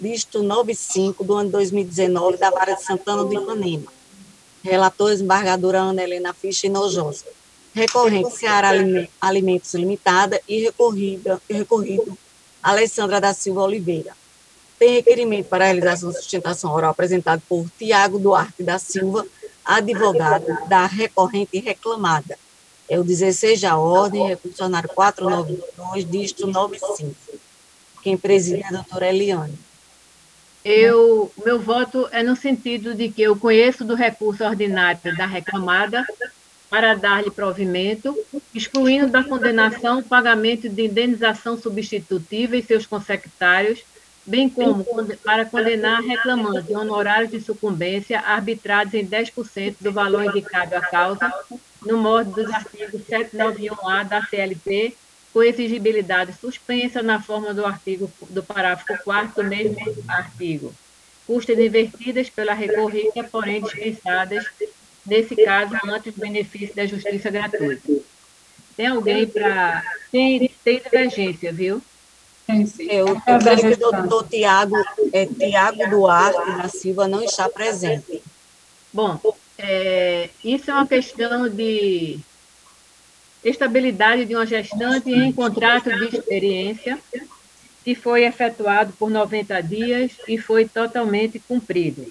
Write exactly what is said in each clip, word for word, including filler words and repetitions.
dígito nove cinco do ano dois mil e dezenove, da Vara de Santana do Ipanema. Relator, desembargadora Ana Helena Fischer Nojosa. Recorrente, Ceará Alimentos Limitada e recorrida, recorrido, Alessandra da Silva Oliveira. Tem requerimento para a realização de sustentação oral apresentado por Tiago Duarte da Silva, advogado da recorrente reclamada. É o dezesseis da ordem, recursionário quatrocentos e noventa e dois, dígito nove cinco. Quem preside é a doutora Eliane. Eu, meu voto é no sentido de que eu conheço do recurso ordinário da reclamada para dar-lhe provimento, excluindo da condenação o pagamento de indenização substitutiva e seus consectários, bem como para condenar a reclamante honorários de sucumbência arbitrados em dez por cento do valor indicado à causa, no modo dos artigos setecentos e noventa e um A da C L T, com exigibilidade suspensa na forma do artigo do parágrafo quarto do mesmo artigo. Custas invertidas pela recorrida, porém dispensadas, nesse caso, antes do benefício da justiça gratuita. Tem alguém para... Tem, tem divergência, viu? Eu, eu creio que o doutor Tiago, é, Tiago Duarte da Silva não está presente. Bom, é, isso é uma questão de estabilidade de uma gestante em contrato de experiência, que foi efetuado por noventa dias e foi totalmente cumprido.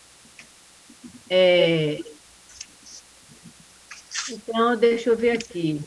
É, então, deixa eu ver aqui.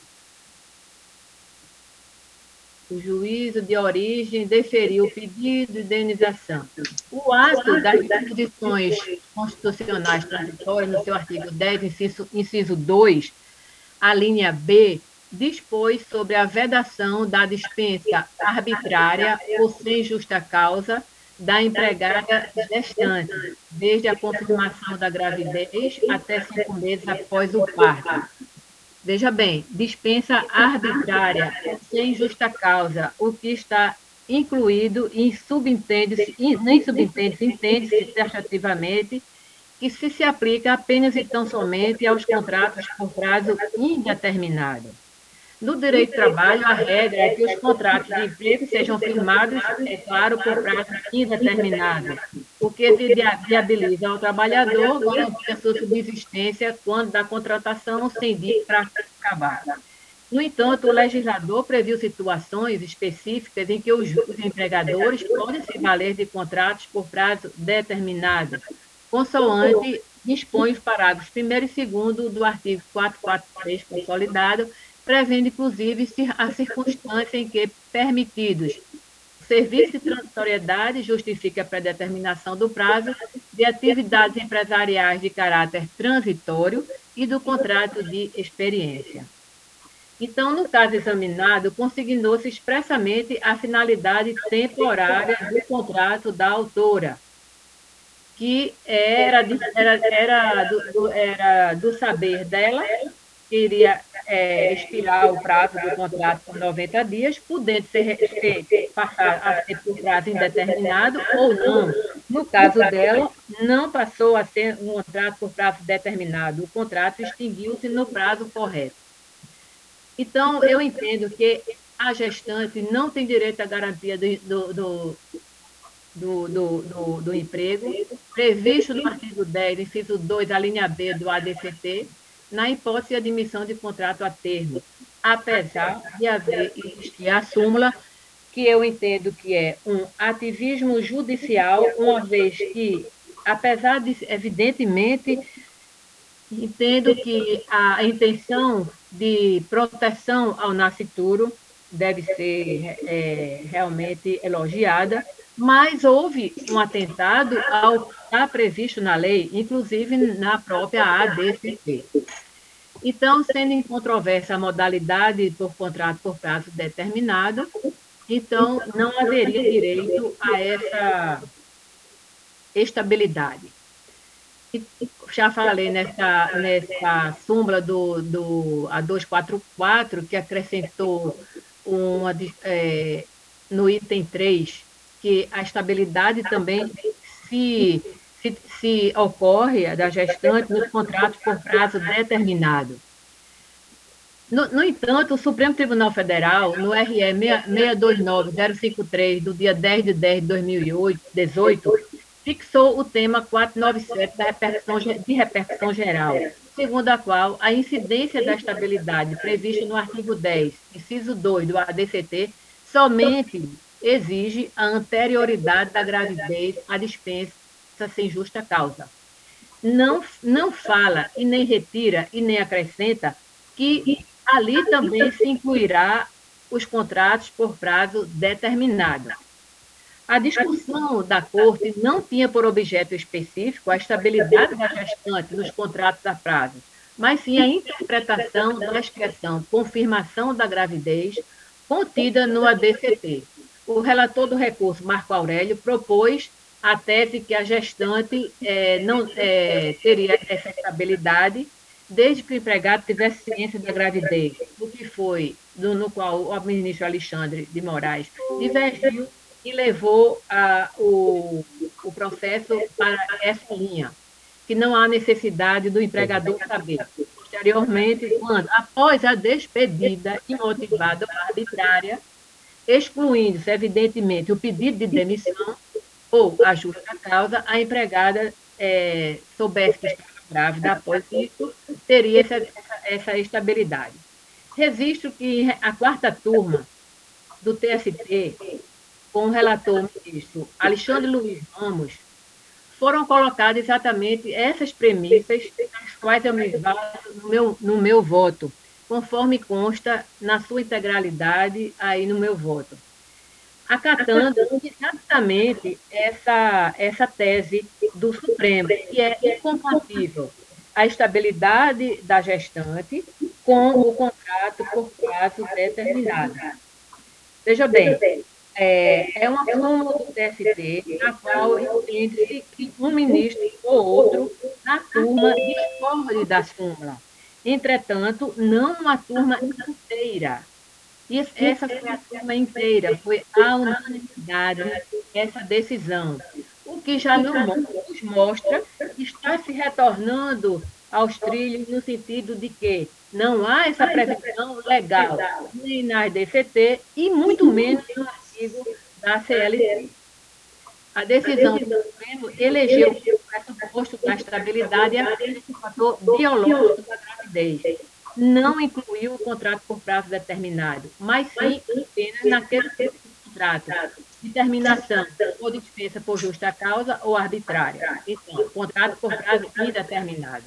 O juízo de origem deferiu o pedido de indenização. O ato das disposições constitucionais transitórias, no seu artigo dez, inciso, inciso dois, a linha B, dispôs sobre a vedação da dispensa arbitrária ou sem justa causa da empregada gestante, desde a confirmação da gravidez até cinco meses após o parto. Veja bem, dispensa arbitrária, sem justa causa, o que está incluído em subentende-se, nem subentende-se, entende-se taxativamente, que se se aplica apenas e tão somente aos contratos por prazo indeterminado. No direito do trabalho, a regra é que os contratos de emprego sejam firmados, é claro, por prazo indeterminado, o que viabiliza ao trabalhador garantir a sua subsistência quando da contratação sem dia para acabar. No entanto, o legislador previu situações específicas em que os, os empregadores podem se valer de contratos por prazo determinado, consoante dispõe os parágrafos primeiro e segundo do artigo quatrocentos e quarenta e três consolidado, prevendo, inclusive, a circunstância em que permitidos o serviço de transitoriedade justifique a predeterminação do prazo de atividades empresariais de caráter transitório e do contrato de experiência. Então, no caso examinado, consignou-se expressamente a finalidade temporária do contrato da autora, que era, de, era, era, do, era do saber dela, que iria é, expirar o prazo do contrato por noventa dias, podendo ser, ser, passar a ser por prazo indeterminado ou não. No caso dela, não passou a ser um contrato por prazo determinado, o contrato extinguiu-se no prazo correto. Então, eu entendo que a gestante não tem direito à garantia do, do, do Do, do, do, do emprego, previsto no artigo dez, inciso dois, a linha B do A D C T, na hipótese de admissão de contrato a termo, apesar de haver existir a súmula, que eu entendo que é um ativismo judicial, uma vez que, apesar de, evidentemente, entendo que a intenção de proteção ao nascituro deve ser é, realmente elogiada, mas houve um atentado ao que está previsto na lei, inclusive na própria A D C T. Então, sendo em controvérsia a modalidade por contrato por prazo determinado, então não haveria direito a essa estabilidade. E já falei nessa, nessa súmula do, do A duzentos e quarenta e quatro, que acrescentou uma, é, no item três, que a estabilidade também se, se, se ocorre da gestante nos contratos por prazo determinado. No, no entanto, o Supremo Tribunal Federal, no R E seis seis dois nove zero cinco três, do dia dez de dez de dois mil e dezoito, fixou o tema quatrocentos e noventa e sete da repercussão, de repercussão geral, segundo a qual a incidência da estabilidade prevista no artigo dez, inciso dois do A D C T, somente exige a anterioridade da gravidez à dispensa sem justa causa. Não, não fala e nem retira e nem acrescenta que ali também se incluirá os contratos por prazo determinado. A discussão da Corte não tinha por objeto específico a estabilidade da gestante nos contratos a prazo, mas sim a interpretação da expressão confirmação da gravidez contida no A D C T. O relator do recurso, Marco Aurélio, propôs a tese que a gestante é, não é, teria essa estabilidade desde que o empregado tivesse ciência da gravidez, o que foi do, no qual o ministro Alexandre de Moraes divergiu e levou a, o, o processo para essa linha, que não há necessidade do empregador saber. Posteriormente, quando, após a despedida imotivada ou arbitrária, excluindo-se, evidentemente, o pedido de demissão ou a justa causa, a empregada é, soubesse que estava grávida após isso, teria essa, essa, essa estabilidade. Registro que a quarta turma do T S T, com o relator ministro Alexandre Luiz Ramos, foram colocadas exatamente essas premissas, das quais eu me baso no meu, no meu voto, conforme consta na sua integralidade aí no meu voto, acatando exatamente essa, essa tese do Supremo, que é incompatível a estabilidade da gestante com o contrato por prazo determinado. Veja bem, é, é uma súmula do T S T, na qual entende-se que um ministro ou outro na turma discorde da súmula. Entretanto, não uma turma inteira. E essa foi a turma inteira, foi a unanimidade essa decisão, o que já nos mostra que está se retornando aos trilhos no sentido de que não há essa previsão legal, nem na D C T e muito menos no artigo da C L T. A decisão do Supremo elegeu o pressuposto da estabilidade apenas o fator biológico da gravidez. Não incluiu o contrato por prazo determinado, mas sim apenas naquele tipo de contrato, determinação ou dispensa por justa causa ou arbitrária. Então, contrato por prazo indeterminado.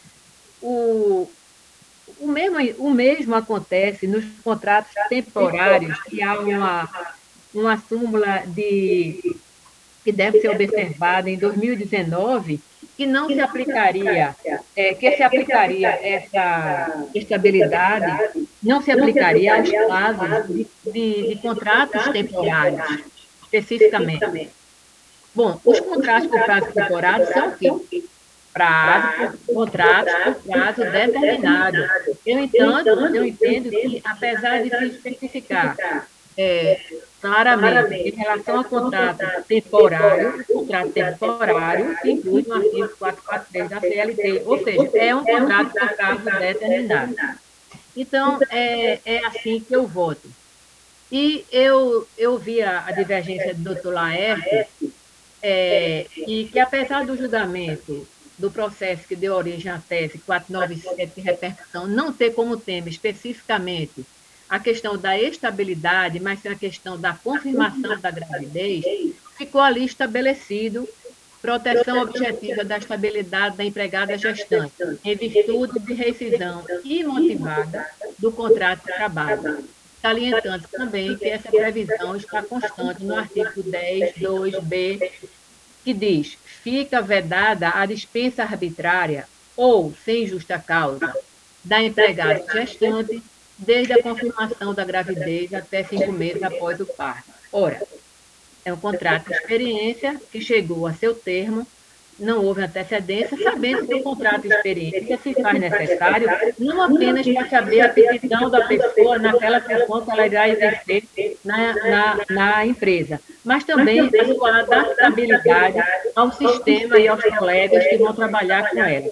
O, o, mesmo, o mesmo acontece nos contratos temporários, que há uma, uma súmula de, que deve ser observada em dois mil e dezenove, que não se aplicaria, é, que se aplicaria essa estabilidade, não se aplicaria aos casos de, de, de contratos temporários, especificamente. Bom, os contratos por prazo temporário são o quê? Prazo, contratos por prazo determinado. Eu entendo, eu entendo que, apesar de se especificar é, claramente, em relação ao contrato temporário, o contrato temporário se inclui no artigo quatrocentos e quarenta e três da C L T, ou seja, é um contrato por prazo determinado. Então, é, é assim que eu voto. E eu, eu vi a, a divergência do doutor Laerte, é, e que, apesar do julgamento do processo que deu origem à tese quatrocentos e noventa e sete de repercussão não ter como tema especificamente a questão da estabilidade, mas sim a questão da confirmação da gravidez, ficou ali estabelecido proteção objetiva da estabilidade da empregada gestante, em virtude de rescisão imotivada do contrato de trabalho. Salientando também que essa previsão está constante no artigo dez, dois B, que diz: fica vedada a dispensa arbitrária ou sem justa causa da empregada gestante desde a confirmação da gravidez até cinco meses após o parto. Ora, é um contrato de experiência que chegou a seu termo, não houve antecedência, sabendo que o contrato de experiência se faz necessário não apenas para saber a aptidão da pessoa naquela função que ela irá exercer na, na, na empresa, mas também a sua adaptabilidade ao sistema e aos colegas que vão trabalhar com ela.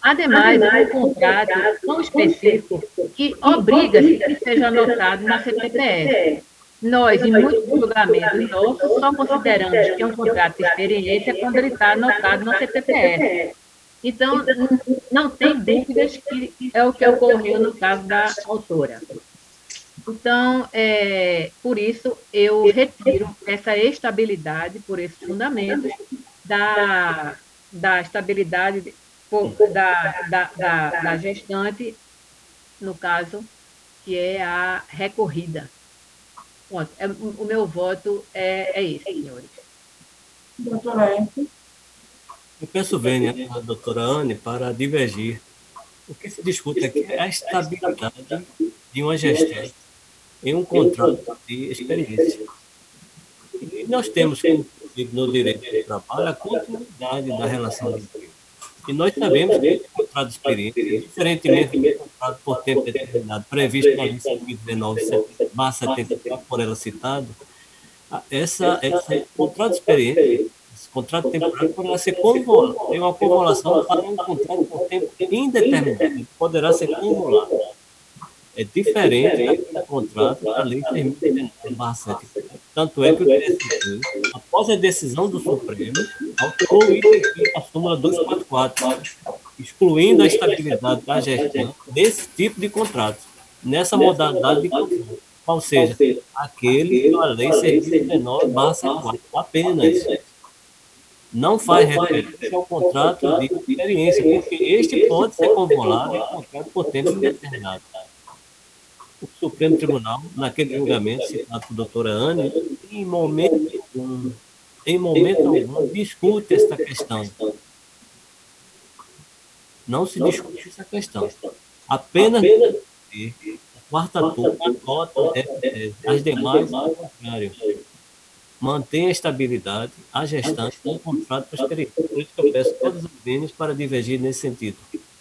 Ademais, é um contrato tão específico que obriga-se que seja anotado na C T P S. Nós, em muitos julgamentos nossos, só consideramos que é um contrato de experiência quando ele está anotado na C T P S. Então, não tem dúvidas que é o que ocorreu no caso da autora. Então, é, por isso, eu retiro essa estabilidade, por esses fundamentos, da, da estabilidade por, da, da, da, da gestante, no caso, que é a recorrida. Pronto, é, o meu voto é, é esse, senhores. Doutora Érica. Eu peço vênia à doutora Anne para divergir. O que se discute aqui é a estabilidade de uma gestante em um contrato de experiência. E nós temos, como princípio no direito do trabalho, a continuidade da relação de emprego. E nós sabemos que o contrato de experiência, diferentemente do contrato por tempo determinado, previsto na Lei cento e dezenove barra setenta e quatro, por ela citado, essa, esse contrato de experiência, esse contrato temporário poderá ser convolado, tem uma convolução para um contrato por tempo indeterminado, ele poderá ser convolado. É diferente do contrato da Lei seis mil e dezenove barra setenta e quatro. Tanto é que o T S T, após a decisão do Supremo, alterou o item da súmula duzentos e quarenta e quatro, excluindo a estabilidade da gestão desse tipo de contrato, nessa modalidade de contrato, ou seja, aquele da Lei seis mil e dezenove barra setenta e quatro, apenas. Não faz referência ao contrato de experiência, porque este pode ser convolado em contrato por tempo indeterminado. O Supremo Tribunal, naquele julgamento citado por doutora Anne, em momento algum, em momento algum, discute esta questão. Não se discute essa questão. Apenas a quarta turma adota essa tese. As demais, ao contrário. Mantém a estabilidade, a gestante, no contrato para experiência. Por isso que eu peço todos os bens para divergir nesse sentido.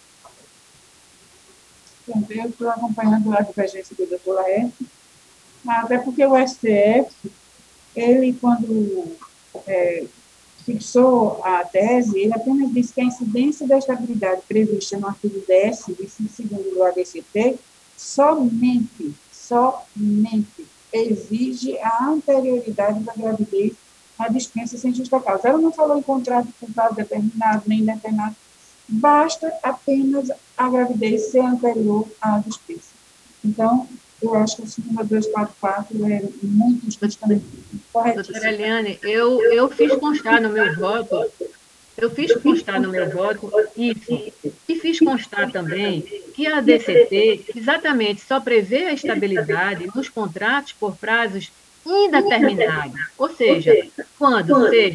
Eu estou acompanhando a divergência do doutor Laerte, até porque o S T F, ele, quando é, fixou a tese, ele apenas disse que a incidência da estabilidade prevista no artigo dez, inciso segundo do A D C T, somente, somente exige a anterioridade da gravidez à dispensa sem justa causa. Ela não falou em contrato por prazo determinado, nem indeterminado. Basta apenas a gravidez ser anterior à dispensa. Então, eu acho que a súmula duzentos e quarenta e quatro é muito justamente corretíssima. Doutora Eliane, eu, eu fiz constar no meu voto, eu fiz constar no meu voto isso, e fiz constar também que a A D C T exatamente só prevê a estabilidade nos contratos por prazos indeterminados, ou seja, quando seja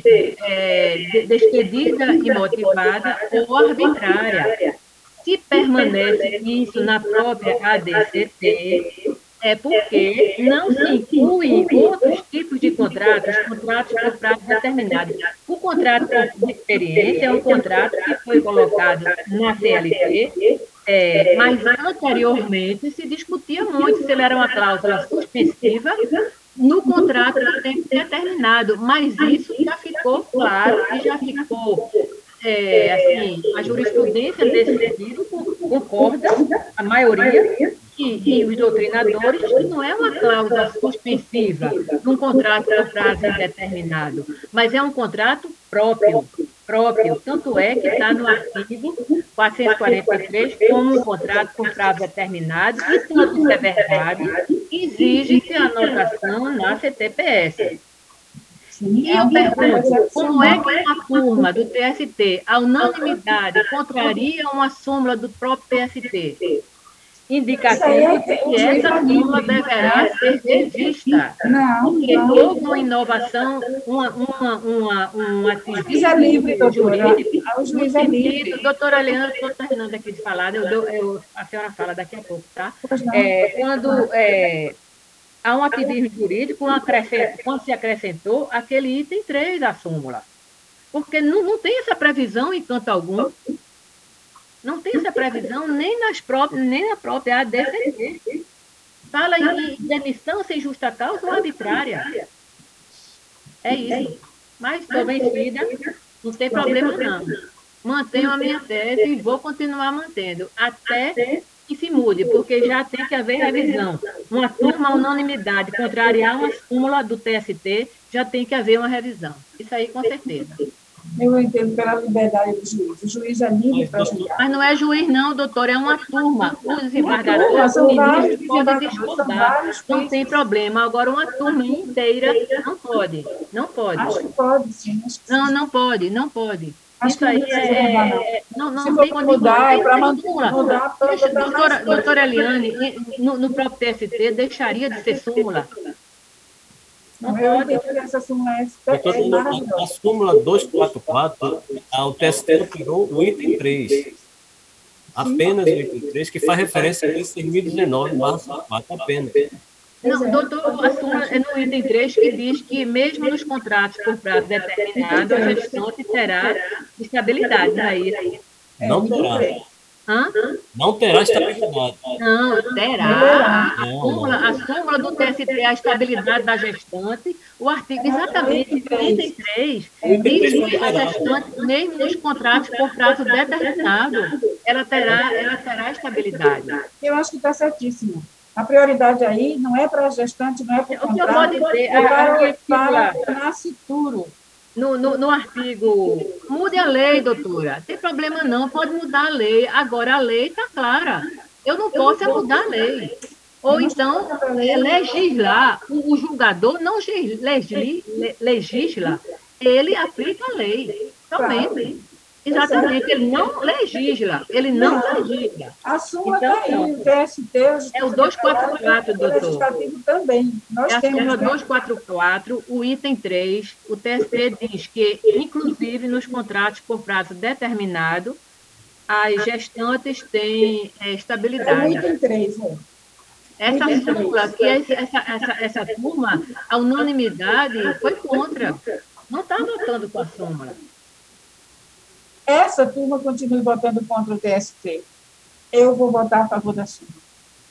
é, despedida imotivada ou arbitrária. Se permanece isso na própria A D C T, é porque não se incluem outros tipos de contratos, contratos por prazo determinado. O contrato de experiência é um contrato que foi colocado na C L T, é, mas anteriormente se discutia muito se ele era uma cláusula suspensiva no contrato de tempo determinado, mas isso já ficou claro e já ficou, é, assim, a jurisprudência nesse sentido concorda, a maioria, e, e os doutrinadores, que não é uma cláusula suspensiva num contrato por prazo indeterminado, mas é um contrato próprio, próprio, tanto é que está no artigo quatrocentos e quarenta e três como um contrato por prazo determinado, e tanto isso é verdade, exige-se a anotação na C T P S. E eu pergunto, como é que uma turma do T S T, a unanimidade, contraria uma súmula do próprio T S T? Indicativo de que essa súmula deverá ser revista. Porque houve uma inovação, uma, uma, uma, um ativismo jurídico no sentido... Doutora Leandro, estou terminando aqui de falar, eu, eu, a senhora fala daqui a pouco, tá? É, quando... É, há um ativismo jurídico quando se acrescentou aquele item três da súmula. Porque não, não tem essa previsão em canto algum. Não tem essa previsão nem, nas próprias, nem na própria A D C T. Fala em demissão sem justa causa ou arbitrária. É isso. Mas estou vencida, não tem problema não. mantenho a minha tese e vou continuar mantendo, até que se mude, porque já tem que haver revisão. Uma turma, unanimidade, contrariar uma súmula do T S T, já tem que haver uma revisão. Isso aí, com certeza. Eu entendo pela liberdade do juiz. O juiz é livre para julgar. Mas não é juiz, não, doutor, é uma turma. Os desembargadores, São o vários ministro pode desembargadores, são discordar, vários não juízes. tem problema. Agora, uma turma inteira não pode, não pode. Acho que pode, sim. Acho que Não, sim. não pode, não pode. Acho Isso que não aí precisa é... mudar, não. é- Não, não Se tem for condição. mudar, é Tem para que man- ser súmula. mudar para Deixa- botar doutora, mais coisas. doutora Eliane, e- no, no próprio T S T, deixaria de ser súmula. Não Eu pode. entendo que essa súmula é, Doutor, é na, na maravilhosa. súmula duzentos e quarenta e quatro, a- o T S T alterou o item três. Apenas o item três, que faz referência a lei seis mil e dezenove barra quatro, apenas. Não, Pois é. doutor, a súmula é no item três que diz que, mesmo nos contratos por prazo determinado, a gestante terá estabilidade, não é isso? Não terá. Hã? Não terá estabilidade. Não, terá. A Não, súmula, não. a súmula do T S T, a estabilidade da gestante, o artigo, exatamente, o item três, diz que a gestante, mesmo nos contratos por prazo determinado, ela terá, ela terá estabilidade. Eu acho que está certíssimo. A prioridade aí não é para a gestante, não é para o O que eu contrato, vou dizer, é a- a para, minha para figura- o nascituro. No, no, no artigo, mude a lei, doutora. Tem problema não, pode mudar a lei. Agora a lei está clara. Eu não posso é mudar a lei. Ou então, é, legislar. O, o julgador não gis- legisli- le- legisla, ele aplica a lei. Somente. Exatamente, ele não legisla, ele não legisla. A súmula Então, está aí, o T S T, o Justiça É o duzentos e quarenta e quatro, o doutor. Legislativo também. Nós É a temos, súmula né? duzentos e quarenta e quatro, o item três, o T S T diz que, inclusive nos contratos por prazo determinado, as gestantes têm é, É o estabilidade. item três, é. Essa item súmula, três. que essa, essa, essa, essa turma, a unanimidade foi contra. Não está votando com a súmula. Essa turma continue votando contra o T S T. Eu vou votar a favor da súmula.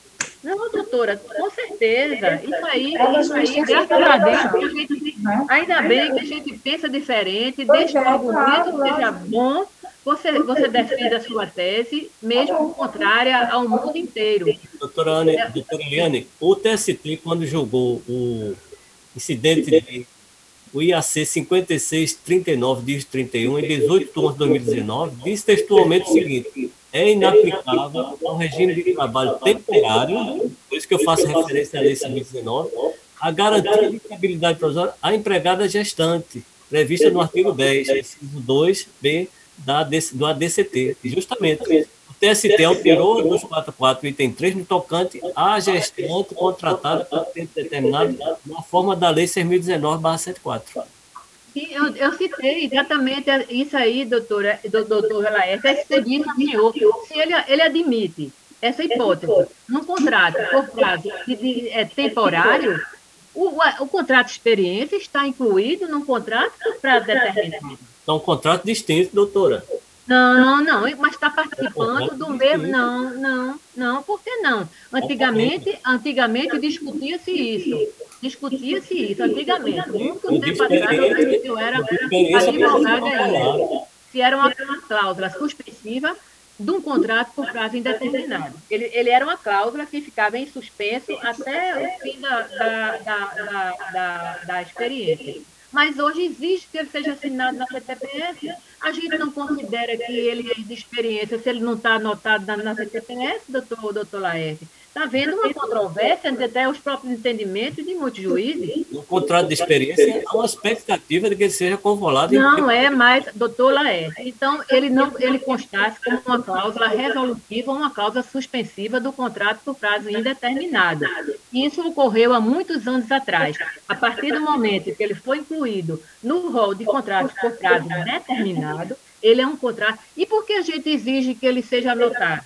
Não, doutora, com certeza. Isso aí, Ela isso aí, justiça graças pela a Deus, nação, que a gente, né? ainda bem que a gente pensa diferente, Pois deixa é, o argumento claro, seja lógico. bom, você, você defende a sua tese, mesmo contrária ao mundo inteiro. Doutora, Anne, doutora Eliane, o T S T, quando julgou o incidente de o I A C cinquenta e seis trinta e nove, dígito trinta e um, em dezoito de março de dois mil e dezenove, diz textualmente o seguinte: é inaplicável ao regime de trabalho temporário, por isso que eu faço referência à lei seis mil e dezenove, a garantia de estabilidade provisória à empregada gestante, prevista no artigo dez, inciso dois B da, do A D C T. E justamente, o T S T alterou o duzentos e quarenta e quatro, item três, no tocante à gestante contratada por tempo determinado na forma da lei seis mil e dezenove barra setenta e quatro. Sim, eu, eu citei exatamente isso aí, doutora, do, doutor Laércio, é isso que eu disse ao senhor. Se ele, ele admite essa hipótese num contrato por prazo de, de, é, temporário, o, o, o contrato de experiência está incluído num contrato por prazo determinado. Então, um contrato distinto, doutora. Não, não, mas está participando do mesmo. Não, não, não, por que não? Antigamente, antigamente discutia-se isso. Discutia-se isso, antigamente. Muito tempo atrás, eu era advogada ainda. Se era uma cláusula suspensiva de um contrato por prazo indeterminado. Ele, ele era uma cláusula que ficava em suspenso até o fim da, da, da, da, da, da experiência. Mas hoje exige que ele seja assinado na C T P S. A gente não considera que ele é de experiência se ele não está anotado na, na C T P S, doutor, doutor Laerte. Está havendo uma controvérsia entre até os próprios entendimentos de muitos juízes. No contrato de experiência, há uma expectativa de que ele seja convolado. Não é mais, doutor Laerte. Então, ele não ele constasse como uma cláusula resolutiva ou uma cláusula suspensiva do contrato por prazo indeterminado. Isso ocorreu há muitos anos atrás. A partir do momento que ele foi incluído no rol de contratos por prazo determinado, ele é um contrato. E por que a gente exige que ele seja anotado?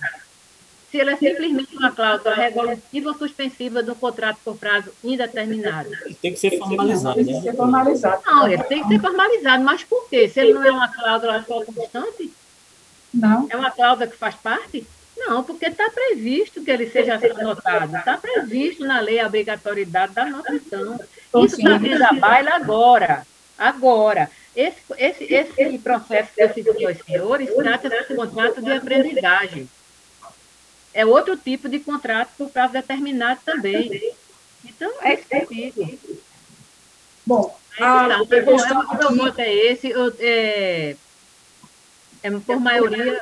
Se ele é simplesmente uma cláusula resolutiva ou suspensiva do contrato por prazo indeterminado. Ele tem que ser formalizado. Tem que ser formalizado. Não, ele tem que ser formalizado. Mas por quê? Se ele não é uma cláusula só constante? Não. É uma cláusula que faz parte? Não, porque está previsto que ele seja anotado. Está previsto na lei a obrigatoriedade da anotação. Isso está vindo à baila agora. Agora. Esse, esse, esse processo que eu citei aos senhores trata-se de contrato de aprendizagem. É outro tipo de contrato por prazo determinado também. Então, é excluído. Bom, Aí a, tá, a mas, bom, eu- questão o meu aqui, voto é esse, eu, é, é por maioria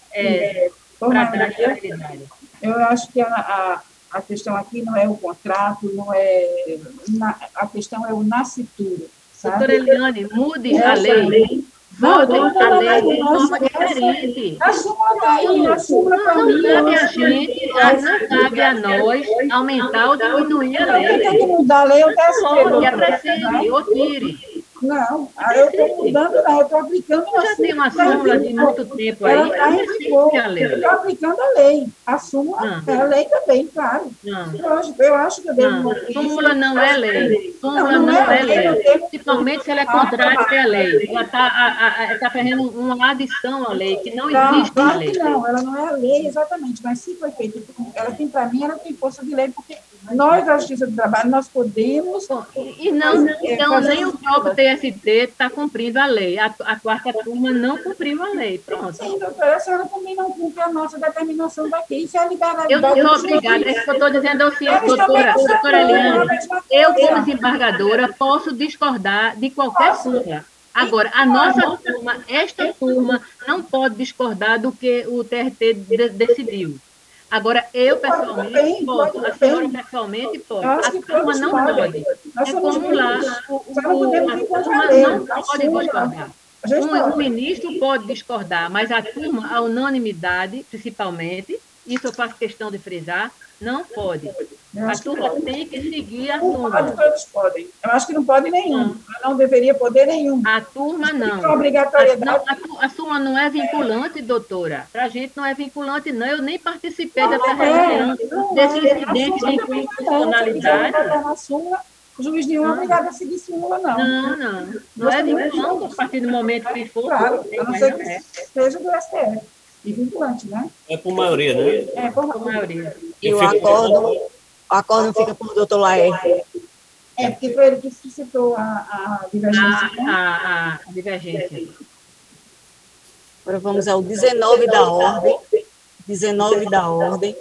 é, por para dar maioria, estabilidade. eu acho que a, a, a questão aqui não é o contrato, não é na, a questão é o nascituro, Doutora sabe? Eliane, mude a Essa lei. lei. Não, eu Votem estou a mudando a lei lei, de não, forma essa, essa, diferente. a súmula está aí, a súmula Não, para não mim, cabe a hoje, gente, a- não cabe a nós aumentar ou diminuir a então quem tem que lei. mudar a lei é o T S T, Coloque, doutora. acrescente, ou tire. Não, ah, eu estou Acrescente. mudando, não, eu estou aplicando Eu uma já tenho uma súmula. súmula de muito tempo Ela aí, está em acrescente vigor. a lei. Estou aplicando a lei. A súmula Não, é a lei também, claro. não. Lógico, eu acho que eu devo Não, manter isso. súmula não é lei. Não, Súmula não não é é lei, lei. eu tenho. Principalmente se ela é contrária à lei. Ela está tá fazendo uma adição à lei, que não Não, existe na claro que lei. não, ela não é a lei exatamente, mas se foi feito, ela tem, para mim, ela tem força de lei, porque nós, da Justiça do Trabalho, nós podemos Bom, e, e não, é, então, fazer nem o próprio T S T está cumprindo a lei. A, a quarta turma não cumpriu a lei. Pronto. Sim, doutora, a senhora também não cumpre a nossa determinação daqui, isso é a Eu não liberalidade. sou obrigada, é isso que eu estou dizendo ao senhor, Eles também doutora, não são doutora não, é a Eliane. mesma Eu, como coisa. desembargadora, posso discordar de qualquer Posso. súmula. Agora, a nossa turma, esta turma, não pode discordar do que o T R T de- decidiu. Agora, eu, Pode pessoalmente, também, posso. pode A senhora, também. pessoalmente, pode. Eu acho A que turma todos não podem. pode. Nós É somos como lá, livres. o, Só não o, podemos a ir contra a turma lei. não A pode súmula, discordar. a gente Um, um pode. ministro pode discordar, mas a turma, a unanimidade, principalmente, isso eu faço questão de frisar, não pode. Eu A acho que turma pode. tem que seguir a Não pode, súmula. todos podem. Eu acho que não pode nenhum. Não. Eu não deveria poder nenhum. A turma não. Tem A, obrigatoriedade. não, a, tu- a súmula não é vinculante, doutora. Para a gente não é vinculante, não. Eu nem participei Não, dessa não é. reunião, Não desse é. A incidente de súmula também não é. Se eu quiser inconstitucionalidade. votar na súmula, o juiz nenhum é Não, obrigado a seguir súmula, não. não, não. Não Nós é também vinculante somos. a partir do momento que for, Claro, tudo bem, a não mas ser não que é. seja do S T F. E vinculante, né? É por maioria, né? É, por, A maioria. E Eu o fico acordo, o acordo fica por doutor Laerte. é porque foi ele que suscitou a, a divergência. A, a, a divergência. Agora vamos ao dezenove da ordem. dezenove da ordem.